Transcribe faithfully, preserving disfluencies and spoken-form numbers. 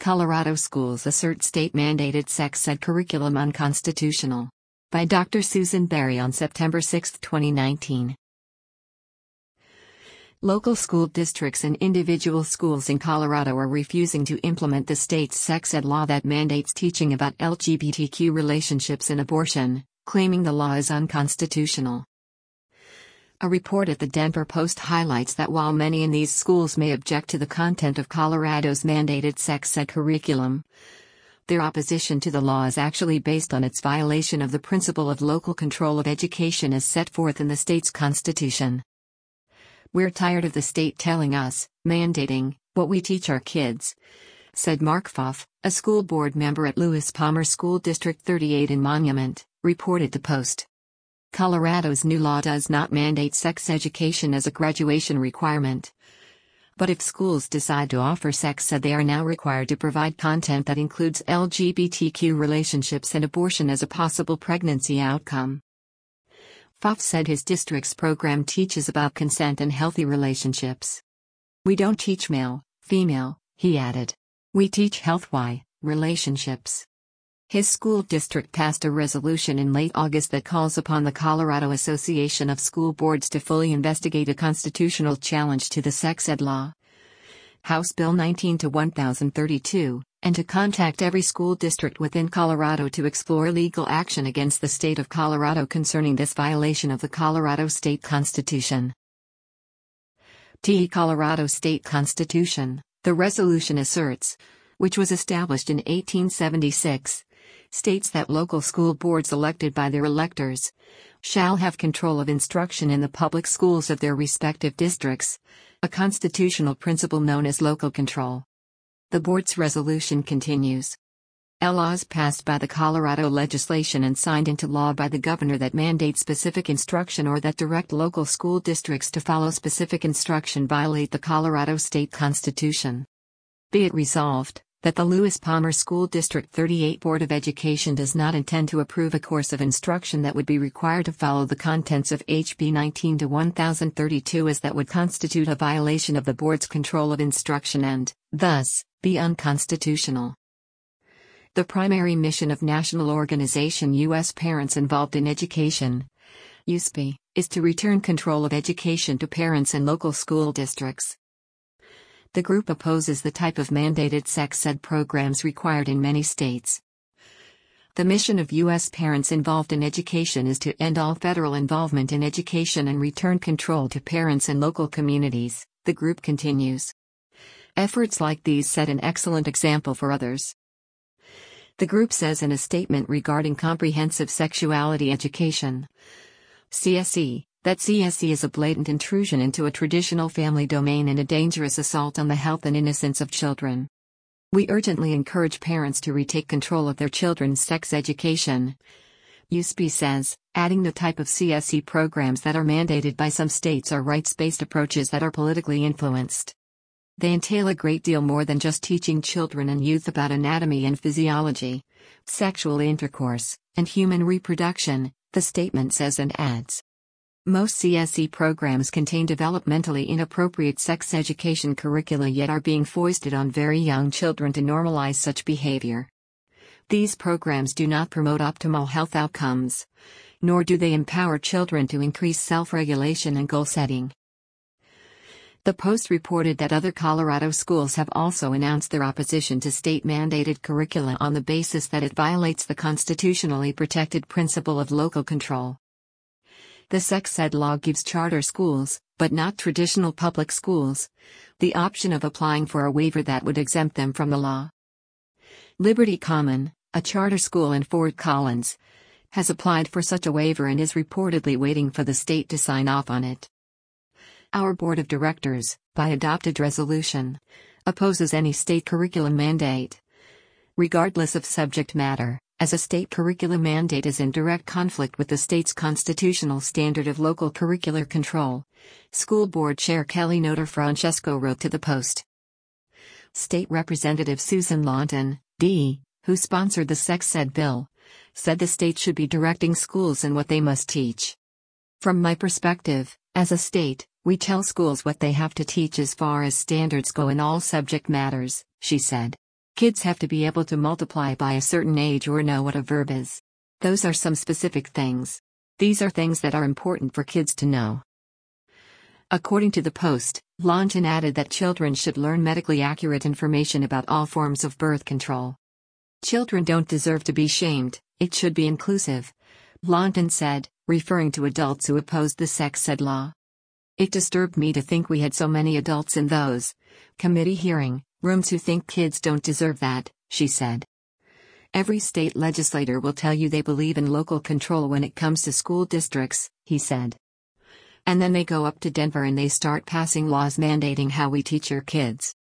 Colorado schools assert state-mandated sex ed curriculum unconstitutional. By Doctor Susan Berry on September sixth, twenty nineteen. Local school districts and individual schools in Colorado are refusing to implement the state's sex ed law that mandates teaching about L G B T Q relationships and abortion, claiming the law is unconstitutional. A report at the Denver Post highlights that while many in these schools may object to the content of Colorado's mandated sex ed curriculum, their opposition to the law is actually based on its violation of the principle of local control of education as set forth in the state's constitution. "We're tired of the state telling us, mandating, what we teach our kids," said Mark Pfaff, a school board member at Lewis Palmer School District thirty-eight in Monument, reported the Post. Colorado's new law does not mandate sex education as a graduation requirement. But if schools decide to offer sex ed, they are now required to provide content that includes L G B T Q relationships and abortion as a possible pregnancy outcome. Pfaff said his district's program teaches about consent and healthy relationships. "We don't teach male, female," he added. "We teach health-wise relationships." His school district passed a resolution in late August that calls upon the Colorado Association of School Boards to fully investigate a constitutional challenge to the sex ed law, House Bill nineteen to one thousand thirty-two, and to contact every school district within Colorado to explore legal action against the state of Colorado concerning this violation of the Colorado State Constitution. The Colorado State Constitution, the resolution asserts, which was established in eighteen seventy-six, states that local school boards elected by their electors shall have control of instruction in the public schools of their respective districts, a constitutional principle known as local control. The board's resolution continues. Laws passed by the Colorado legislation and signed into law by the governor that mandate specific instruction or that direct local school districts to follow specific instruction violate the Colorado State Constitution. Be it resolved, that the Lewis Palmer School District thirty-eight Board of Education does not intend to approve a course of instruction that would be required to follow the contents of H B nineteen to one thousand thirty-two as that would constitute a violation of the board's control of instruction and, thus, be unconstitutional. The primary mission of national organization U S Parents Involved in Education, U S P, is to return control of education to parents and local school districts. The group opposes the type of mandated sex ed programs required in many states. The mission of U S Parents Involved in Education is to end all federal involvement in education and return control to parents and local communities, the group continues. Efforts like these set an excellent example for others. The group says in a statement regarding comprehensive sexuality education, C S E, that C S E is a blatant intrusion into a traditional family domain and a dangerous assault on the health and innocence of children. We urgently encourage parents to retake control of their children's sex education, U S P says, adding the type of C S E programs that are mandated by some states are rights-based approaches that are politically influenced. They entail a great deal more than just teaching children and youth about anatomy and physiology, sexual intercourse, and human reproduction, the statement says and adds. Most C S E programs contain developmentally inappropriate sex education curricula yet are being foisted on very young children to normalize such behavior. These programs do not promote optimal health outcomes, nor do they empower children to increase self-regulation and goal setting. The Post reported that other Colorado schools have also announced their opposition to state-mandated curricula on the basis that it violates the constitutionally protected principle of local control. The sex ed law gives charter schools, but not traditional public schools, the option of applying for a waiver that would exempt them from the law. Liberty Common, a charter school in Fort Collins, has applied for such a waiver and is reportedly waiting for the state to sign off on it. Our board of directors, by adopted resolution, opposes any state curriculum mandate, regardless of subject matter, as a state curriculum mandate is in direct conflict with the state's constitutional standard of local curricular control, School Board Chair Kelly Notar Francesco wrote to the Post. State Representative Susan Lawton, D., who sponsored the sex ed bill, said the state should be directing schools in what they must teach. From my perspective, as a state, we tell schools what they have to teach as far as standards go in all subject matters, she said. Kids have to be able to multiply by a certain age or know what a verb is. Those are some specific things. These are things that are important for kids to know. According to the Post, Longton added that children should learn medically accurate information about all forms of birth control. Children don't deserve to be shamed, it should be inclusive, Longton said, referring to adults who opposed the sex ed law. It disturbed me to think we had so many adults in those committee hearing rooms who think kids don't deserve that, she said. Every state legislator will tell you they believe in local control when it comes to school districts, he said. And then they go up to Denver and they start passing laws mandating how we teach your kids.